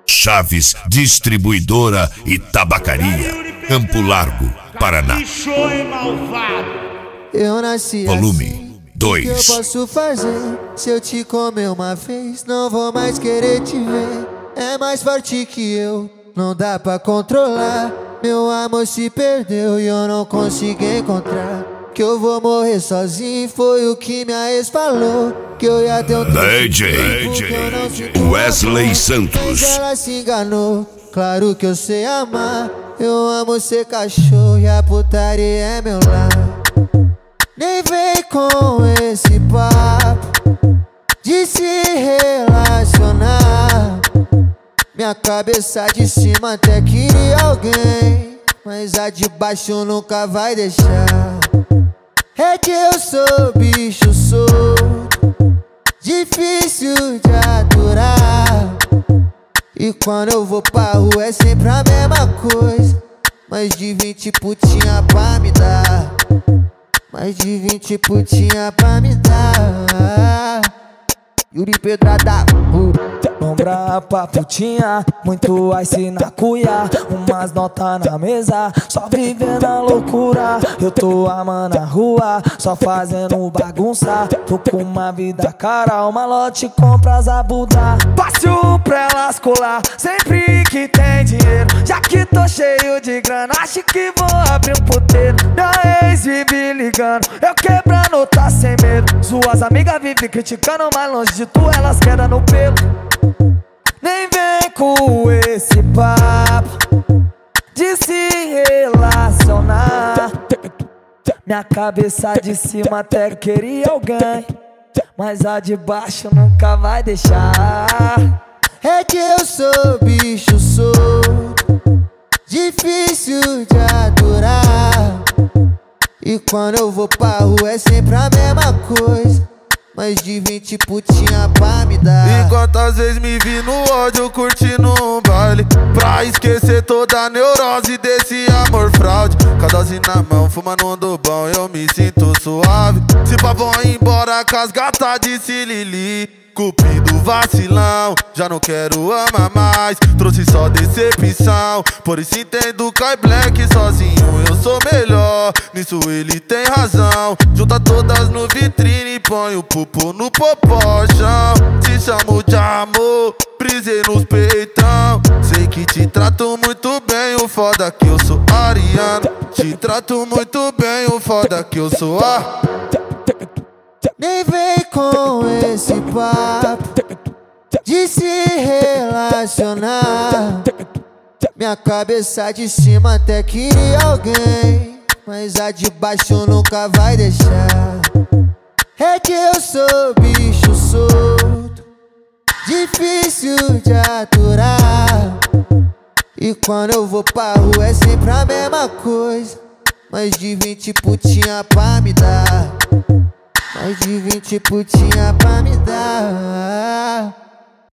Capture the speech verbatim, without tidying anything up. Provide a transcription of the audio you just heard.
Chaves Distribuidora e Tabacaria, Campo Largo, Paraná. Eu nasci Volume dois. O que eu posso fazer? Se eu te comer uma vez, não vou mais querer te ver. É mais forte que eu, não dá pra controlar. Meu amor se perdeu e eu não consigo encontrar. Que eu vou morrer sozinho, foi o que minha ex falou. Que eu ia ter um D J Wesley Santos. Mas ela se enganou, claro que eu sei amar. Eu amo ser cachorro e a putaria é meu lar. Nem vem com esse papo de se relacionar. Minha cabeça de cima até queria alguém, mas a de baixo nunca vai deixar. É que eu sou bicho solto, difícil de aturar. E quando eu vou pra rua é sempre a mesma coisa. Mais de vinte putinha pra me dar, mais de vinte putinha pra me dar. Yuri Pedrada, Lombra pra putinha, muito ice na cuia, umas notas na mesa, só vivendo a loucura. Eu tô amando a rua, só fazendo bagunça. Tô com uma vida cara, o malote compra as abuda. Passo pra elas colar, sempre que tem dinheiro. Já que tô cheio de grana, acho que vou abrir um puteiro. Minha ex vive ligando, eu quebrando, tá sem medo. Suas amigas vivem criticando, mas longe de tu elas quedam no pelo. Nem vem com esse papo de se relacionar. Minha cabeça de cima até queria alguém, mas a de baixo nunca vai deixar. É que eu sou bicho solto, difícil de aturar. E quando eu vou pra rua é sempre a mesma coisa. Mais de vinte putinha pra me dar. E quantas vezes me vi no ódio curtindo um baile, pra esquecer toda a neurose desse amor fraude. Cadose na mão, fumando um do bom, eu me sinto suave. Se pá vão embora com as gatas de Silili. Cupido vacilão, já não quero amar mais. Trouxe só decepção, por isso entendo Kai Black. Sozinho eu sou melhor, nisso ele tem razão. Junta todas no vitrine e põe o pupo no popochão. Te chamo de amor, brisei nos peitão. Sei que te trato muito bem, o foda que eu sou ariano. Te trato muito bem, o foda que eu sou a... Nem vem com esse papo de se relacionar. Minha cabeça de cima até queria alguém, mas a de baixo nunca vai deixar. É que eu sou bicho solto, difícil de aturar. E quando eu vou pra rua é sempre a mesma coisa. Mais de vinte putinha pra me dar, mais de vinte putinha pra me dar.